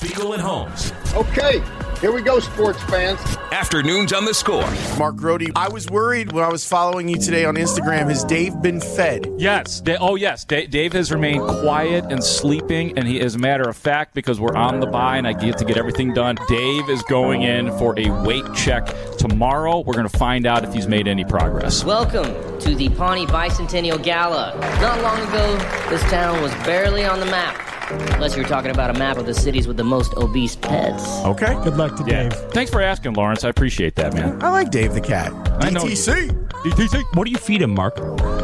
Spiegel and Holmes. Okay, here we go, sports fans. Afternoons on the Score. Mark Grody, I was worried when I was following you today on Instagram. Has Dave been fed? Yes. Dave has remained quiet and sleeping, and he, as a matter of fact, because we're on the bye and I get to get everything done, Dave is going in for a weight check tomorrow. We're going to find out if he's made any progress. Welcome to the Pawnee Bicentennial Gala. Not long ago, this town was barely on the map. Unless you're talking about a map of the cities with the most obese pets. Okay. Good luck to Dave. Thanks for asking, Lawrence. I appreciate that, man. I like Dave the cat. I know DTC. DTC. What do you feed him, Mark?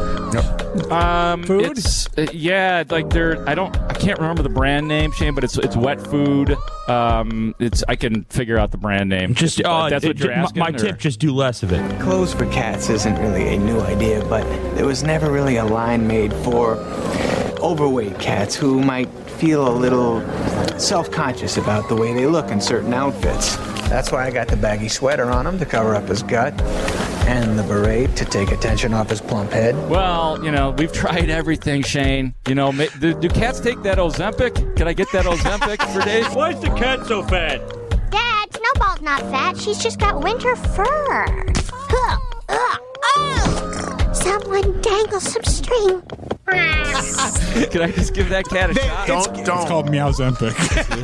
Food? It's, I can't remember the brand name, Shane, but it's wet food. I can figure out the brand name. Just that's what you're asking. My tip: just do less of it. Clothes for cats isn't really a new idea, but there was never really a line made for overweight cats who might feel a little self-conscious about the way they look in certain outfits. That's why I got the baggy sweater on him to cover up his gut, and the beret to take attention off his plump head. Well, we've tried everything, Shane. Do cats take that Ozempic? Can I get that Ozempic for Dave? Why is the cat so fat? Dad, Snowball's not fat. She's just got winter fur. Someone dangle some string. Can I just give that cat a shot? Don't. It's called Meowzempic.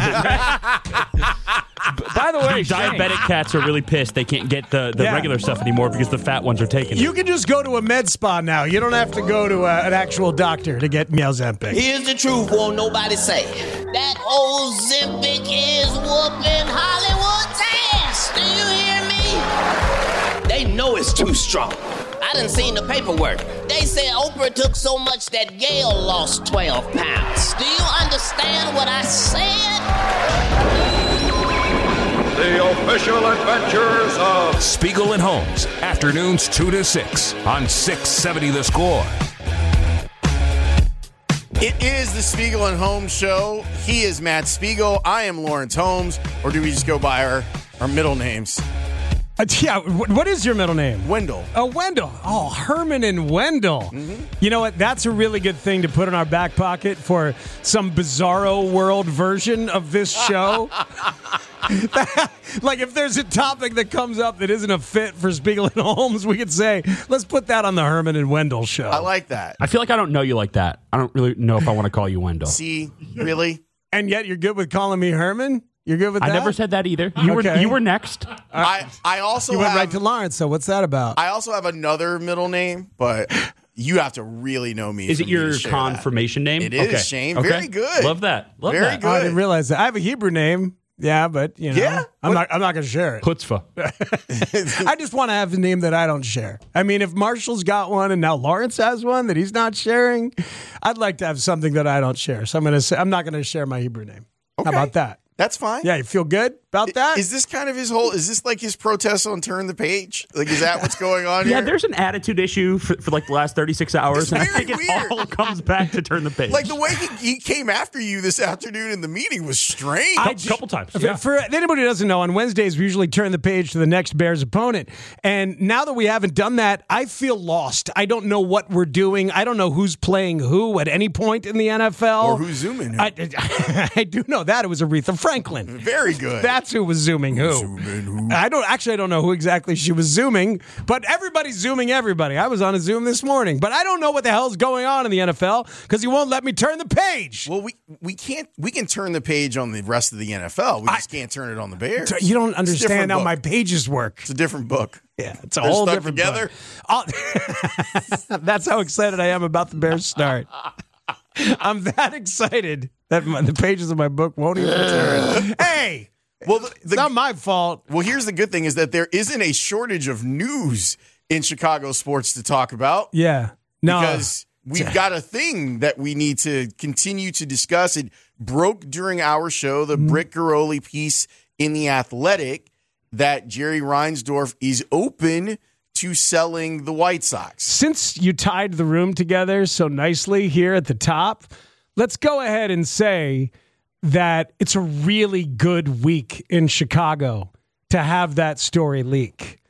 By the way, Diabetic cats are really pissed. They can't get the regular stuff anymore because the fat ones are taken. You can just go to a med spa now. You don't have to go to an actual doctor to get Meowzempic. Here's the truth, won't nobody say. That old Zempic is whooping Hollywood's ass. Do you hear me? They know it's too strong. I done seen the paperwork. They said Oprah took so much that Gail lost 12 pounds. Do you understand what I said? The official adventures of Spiegel and Holmes. Afternoons 2 to 6 on 670 The Score. It is the Spiegel and Holmes show. He is Matt Spiegel. I am Lawrence Holmes. Or do we just go by our middle names? What is your middle name? Wendell. Oh, Wendell. Oh, Herman and Wendell. Mm-hmm. You know what? That's a really good thing to put in our back pocket for some bizarro world version of this show. Like if there's a topic that comes up that isn't a fit for Spiegel and Holmes, we could say, let's put that on the Herman and Wendell show. I like that. I feel like I don't know you like that. I don't really know if I want to call you Wendell. See, really? And yet you're good with calling me Herman? You're good with that? I never said that either. Okay. You were next. I also You went right to Lawrence, so what's that about? I also have another middle name, but you have to really know me. Is it for me to your share confirmation name? It is, okay. Shane. Okay. Very good. Love that. Love Very that. good. Oh, I didn't realize that. I have a Hebrew name. Yeah, but Yeah? I'm not going to share it. Chutzpah. I just want to have a name that I don't share. I mean, if Marshall's got one and now Lawrence has one that he's not sharing, I'd like to have something that I don't share. So I'm not going to share my Hebrew name. Okay. How about that? That's fine. Yeah, you feel good about that? Is this kind of is this like his protest on Turn the Page? Like, is that what's going on here? Yeah, there's an attitude issue for like the last 36 hours. It's and I very think weird. it all comes back to Turn the Page. Like the way he came after you this afternoon in the meeting was strange. A couple times. For anybody who doesn't know, on Wednesdays, we usually turn the page to the next Bears opponent. And now that we haven't done that, I feel lost. I don't know what we're doing. I don't know who's playing who at any point in the NFL. Or who's zooming who. I do know that. It was Aretha Franklin. Very good. That's who was zooming who. I don't know who exactly she was zooming, but everybody's zooming everybody. I was on a Zoom this morning, but I don't know what the hell's going on in the NFL because you won't let me turn the page. Well, we can turn the page on the rest of the NFL. We just can't turn it on the Bears. You don't understand how book. my pages work. It's a different book. Yeah, it's a They're whole stuck different together. book. That's how excited I am about the Bears start. I'm that excited that the pages of my book won't even turn. Hey! Well, it's not my fault. Well, here's the good thing is that there isn't a shortage of news in Chicago sports to talk about. Yeah. No. Because we've got a thing that we need to continue to discuss. It broke during our show, the Britt Garoli piece in The Athletic, that Jerry Reinsdorf is open to selling the White Sox. Since you tied the room together so nicely here at the top, let's go ahead and say that it's a really good week in Chicago to have that story leak.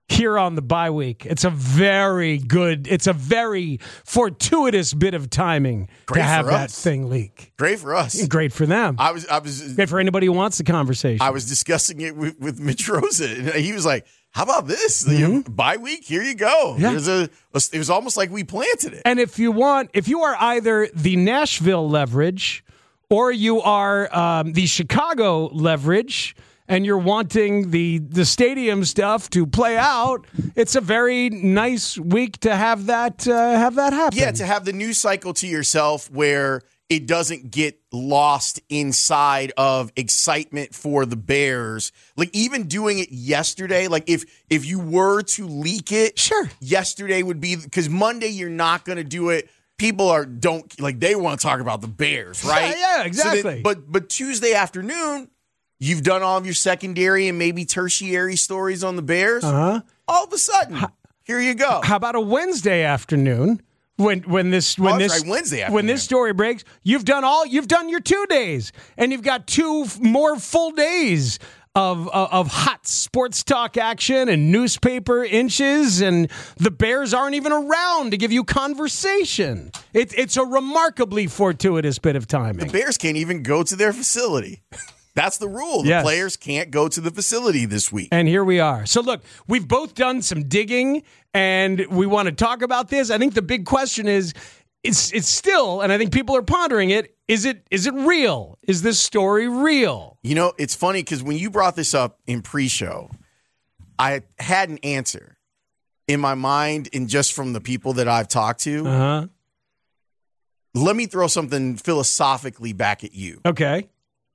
here on the bye week. It's a very fortuitous bit of timing to have that thing leak. Great for us. Great for them. I was great for anybody who wants the conversation. I was discussing it with Mitch Rosa, and he was like, how about this? Bye week, here you go. Yeah. It was almost like we planted it. And if you are either the Nashville leverage or you are the Chicago leverage, and you're wanting the stadium stuff to play out, it's a very nice week to have that happen. Yeah, to have the news cycle to yourself where it doesn't get lost inside of excitement for the Bears. Like even doing it yesterday, like if you were to leak it, sure, yesterday would be, because Monday you're not going to do it. People they want to talk about the Bears, right? Yeah, exactly. So but Tuesday afternoon, you've done all of your secondary and maybe tertiary stories on the Bears. Uh-huh. All of a sudden, here you go. How about a Wednesday afternoon when this story breaks? You've done your 2 days, and you've got 2 more full days of hot sports talk action and newspaper inches, and the Bears aren't even around to give you conversation. It's a remarkably fortuitous bit of timing. The Bears can't even go to their facility. That's the rule. The players can't go to the facility this week. And here we are. So look, we've both done some digging, and we want to talk about this. I think the big question is, it's still, and I think people are pondering it, is it real? Is this story real? You know, it's funny because when you brought this up in pre-show, I had an answer in my mind, and just from the people that I've talked to. Uh-huh. Let me throw something philosophically back at you. Okay.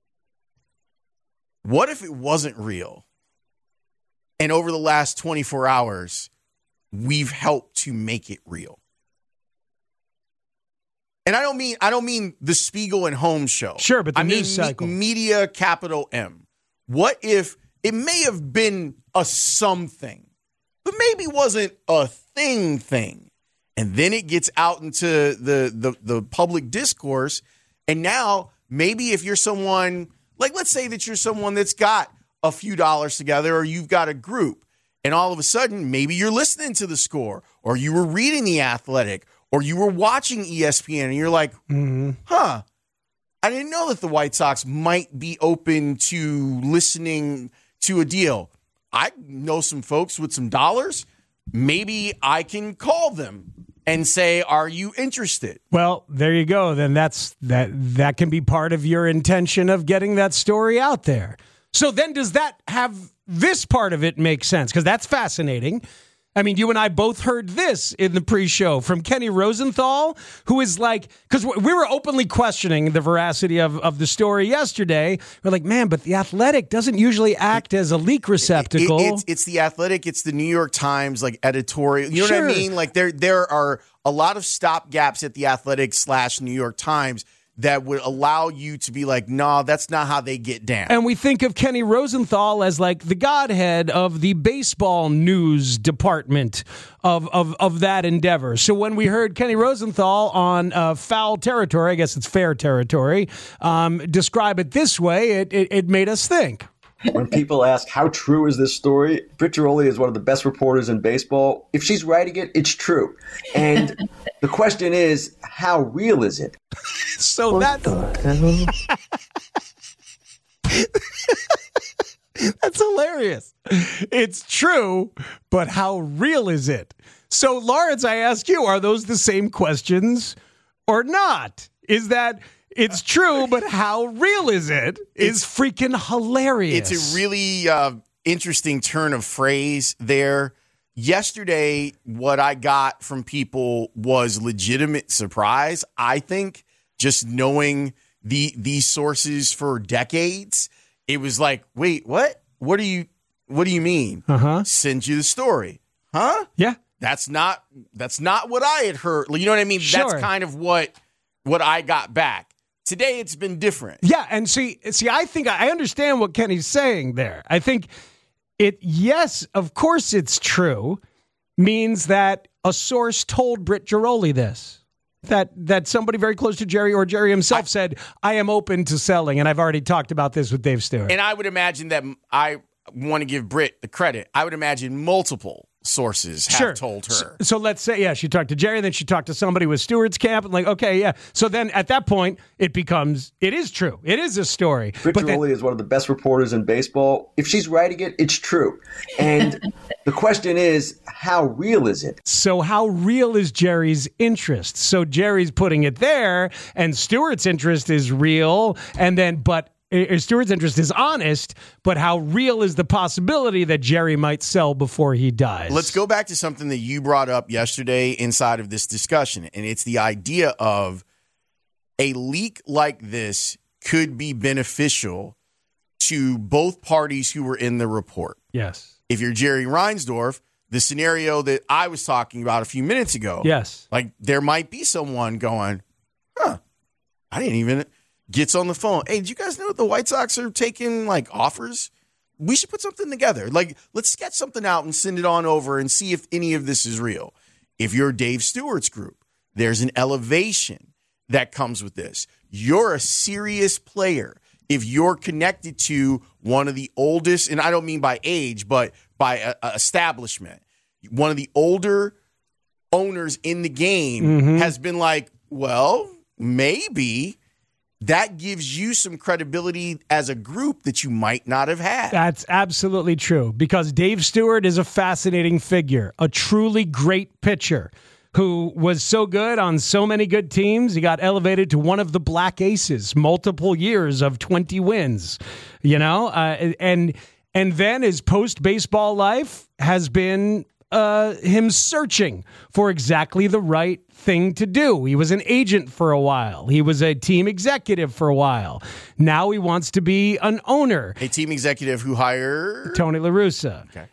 What if it wasn't real? And over the last 24 hours, we've helped to make it real. And I don't mean the Spiegel and Holmes show. Sure, but the news cycle. Media, capital M. What if it may have been a something, but maybe wasn't a thing. And then it gets out into the public discourse. And now maybe if you're someone, like let's say that you're someone that's got a few dollars together, or you've got a group, and all of a sudden maybe you're listening to The Score, or you were reading The Athletic, or you were watching ESPN, and you're like, I didn't know that the White Sox might be open to listening to a deal. I know some folks with some dollars. Maybe I can call them and say, are you interested? Well, there you go. Then that can be part of your intention of getting that story out there. So then does that have this part of it make sense? Because that's fascinating. I mean, you and I both heard this in the pre-show from Kenny Rosenthal, who is like, because we were openly questioning the veracity of the story yesterday. We're like, man, but The Athletic doesn't usually act as a leak receptacle. It's The Athletic. It's the New York Times, like editorial. You know what I mean? Like there are a lot of stopgaps at The Athletic / New York Times that would allow you to be like, no, that's not how they get down. And we think of Kenny Rosenthal as like the godhead of the baseball news department of that endeavor. So when we heard Kenny Rosenthal on Foul Territory, I guess it's Fair Territory, describe it this way, it made us think. When people ask, how true is this story? Britt Ghiroli is one of the best reporters in baseball. If she's writing it, it's true. And the question is, how real is it? So that's hilarious. It's true, but how real is it? So, Lawrence, I ask you, are those the same questions or not? Is that... It's true, but how real is it? Is freaking hilarious. It's a really interesting turn of phrase there. Yesterday, what I got from people was legitimate surprise. I think just knowing these sources for decades, it was like, wait, what? What do you mean? Send you the story. Huh? Yeah. That's not what I had heard. You know what I mean? Sure. That's kind of what I got back. Today, it's been different. Yeah, and see, I think I understand what Kenny's saying there. I think yes, of course it's true, means that a source told Britt Ghiroli this. That somebody very close to Jerry or Jerry himself said, I am open to selling, and I've already talked about this with Dave Stewart. And I would imagine that want to give Britt the credit. I would imagine multiple sources have told her. So let's say, she talked to Jerry, then she talked to somebody with Stewart's camp, and okay, yeah. So then at that point, it is true. It is a story. Britt Ghiroli is one of the best reporters in baseball. If she's writing it, it's true. And the question is, how real is it? So how real is Jerry's interest? So Jerry's putting it there, and Stewart's interest is real, but Stewart's interest is honest, but how real is the possibility that Jerry might sell before he dies? Let's go back to something that you brought up yesterday inside of this discussion, and it's the idea of a leak like this could be beneficial to both parties who were in the report. Yes. If you're Jerry Reinsdorf, the scenario that I was talking about a few minutes ago, yes, like there might be someone going, I didn't even... Gets on the phone. Hey, did you guys know that the White Sox are taking offers? We should put something together. Let's sketch something out and send it on over and see if any of this is real. If you're Dave Stewart's group, there's an elevation that comes with this. You're a serious player. If you're connected to one of the oldest, and I don't mean by age, but by establishment, one of the older owners in the game has been like, well, maybe that gives you some credibility as a group that you might not have had. That's absolutely true, because Dave Stewart is a fascinating figure, a truly great pitcher who was so good on so many good teams. He got elevated to one of the Black Aces, multiple years of 20 wins, and then his post-baseball life has been him searching for exactly the right thing to do. He was an agent for a while. He was a team executive for a while. Now he wants to be an owner. A team executive who hired Tony La Russa. Okay.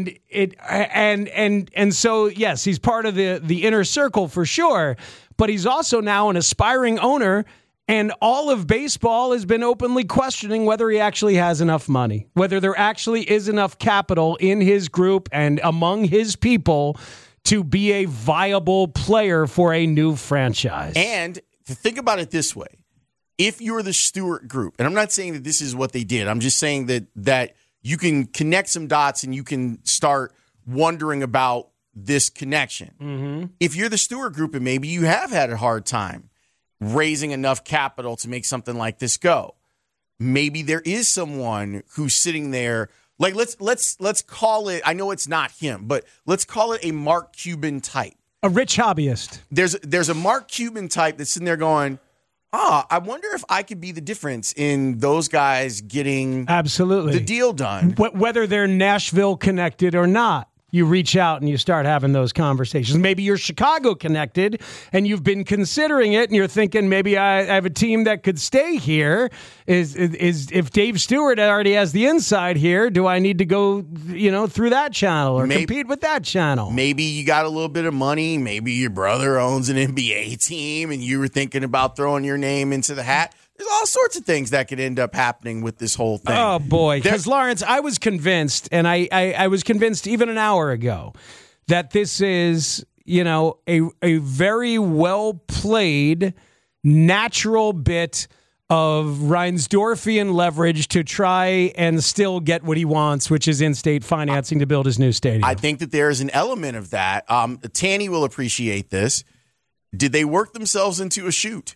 And so yes, he's part of the inner circle for sure, but he's also now an aspiring owner. And all of baseball has been openly questioning whether he actually has enough money, whether there actually is enough capital in his group and among his people to be a viable player for a new franchise. And to think about it this way, if you're the Stewart group, and I'm not saying that this is what they did, I'm just saying that you can connect some dots and you can start wondering about this connection. Mm-hmm. If you're the Stewart group and maybe you have had a hard time raising enough capital to make something like this go, maybe there is someone who's sitting there. Like let's call it, I know it's not him, but let's call it a Mark Cuban type. A rich hobbyist. There's a Mark Cuban type that's sitting there going, I wonder if I could be the difference in those guys getting absolutely the deal done. Whether they're Nashville connected or not. You reach out and you start having those conversations. Maybe you're Chicago connected and you've been considering it and you're thinking maybe I have a team that could stay here. Is if Dave Stewart already has the inside here, do I need to go through that channel or compete with that channel? Maybe you got a little bit of money. Maybe your brother owns an NBA team and you were thinking about throwing your name into the hat. There's all sorts of things that could end up happening with this whole thing. Oh, boy. Because, Lawrence, I was convinced, and I was convinced even an hour ago, that this is, a very well-played, natural bit of Reinsdorfian leverage to try and still get what he wants, which is in-state financing to build his new stadium. I think that there is an element of that. Tanny will appreciate this. Did they work themselves into a shoot?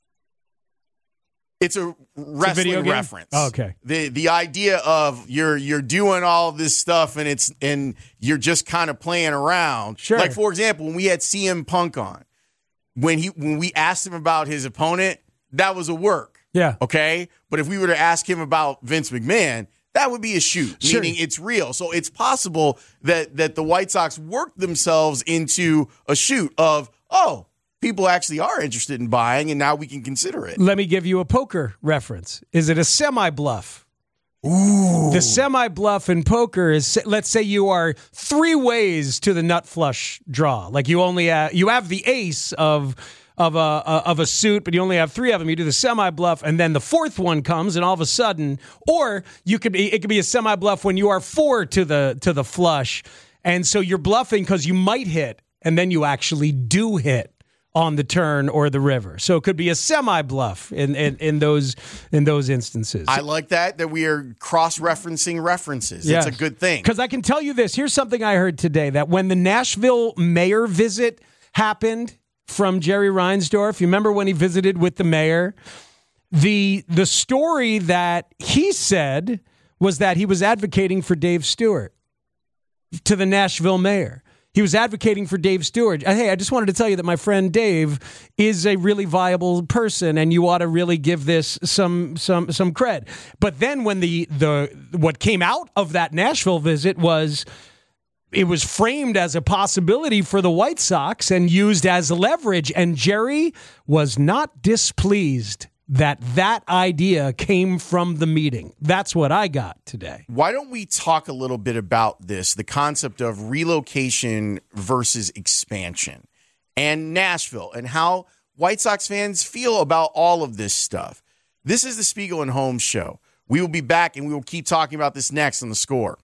It's a wrestling reference. Oh, okay. The idea of you're doing all this stuff and you're just kind of playing around. Sure. Like, for example, when we had CM Punk on, when we asked him about his opponent, that was a work. Yeah. Okay. But if we were to ask him about Vince McMahon, that would be a shoot, sure. Meaning it's real. So it's possible that the White Sox worked themselves into a shoot of, people actually are interested in buying, and now we can consider it. Let me give you a poker reference. Is it a semi-bluff? Ooh. The semi-bluff in poker is, let's say you are 3 ways to the nut flush draw. Like you only you have the ace of a suit, but you only have 3 of them. You do the semi-bluff, and then the 4th one comes, and all of a sudden, or it could be a semi-bluff when you are 4 to the flush, and so you're bluffing because you might hit, and then you actually do hit on the turn or the river. So it could be a semi-bluff in those instances. I like that we are cross-referencing references. It's a good thing. Because I can tell you this. Here's something I heard today, that when the Nashville mayor visit happened from Jerry Reinsdorf, you remember when he visited with the mayor? The story that he said was that he was advocating for Dave Stewart to the Nashville mayor. He was advocating for Dave Stewart. Hey, I just wanted to tell you that my friend Dave is a really viable person, and you ought to really give this some cred. But then when the what came out of that Nashville visit was, it was framed as a possibility for the White Sox and used as leverage, and Jerry was not displeased that idea came from the meeting. That's what I got today. Why don't we talk a little bit about this, the concept of relocation versus expansion, and Nashville, and how White Sox fans feel about all of this stuff. This is the Spiegel and Holmes Show. We will be back, and we will keep talking about this next on The Score.